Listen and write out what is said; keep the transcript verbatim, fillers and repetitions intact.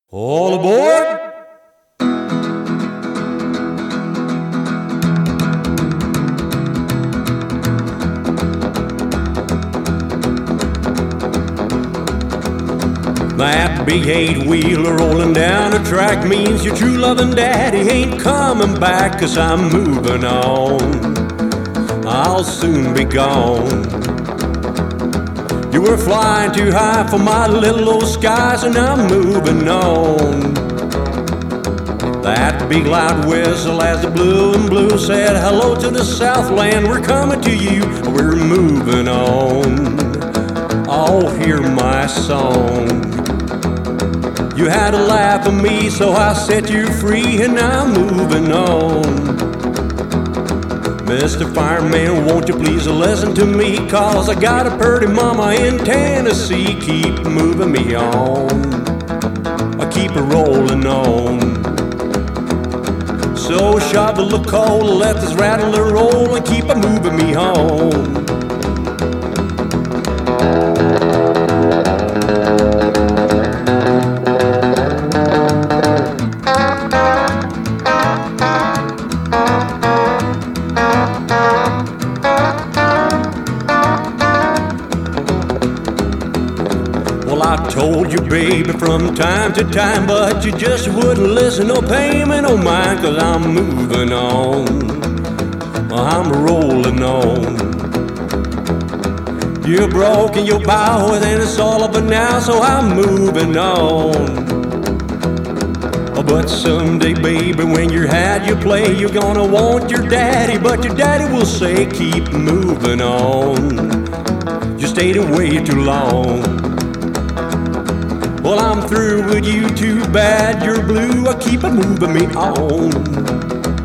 All aboard! That big eight-wheeler rolling down the track means your true loving daddy ain't coming back, 'cause I'm moving on. I'll soon be gone. You were flying too high for my little old skies, and I'm moving on. That big loud whistle as the blue and blue said hello to the Southland. We're coming to you, we're moving on. Oh, hear my song. You had to laugh at me, so I set you free, and I'm moving on. Mister Fireman, won't you please listen to me, 'cause I got a pretty mama in Tennessee. Keep moving me on, I keep it rolling on. So shovel the coal, let this rattler roll, and keep it moving me home. Well, I told you, baby, from time to time, but you just wouldn't listen. No payment, no mind, 'cause I'm moving on. I'm rolling on. You're broken, you're bowed, and it's all over now, so I'm moving on. But someday, baby, when you're had your play, you're gonna want your daddy, but your daddy will say, keep moving on. You stayed away too long. Well, I'm through with you, too bad you're blue. I keep it moving me on.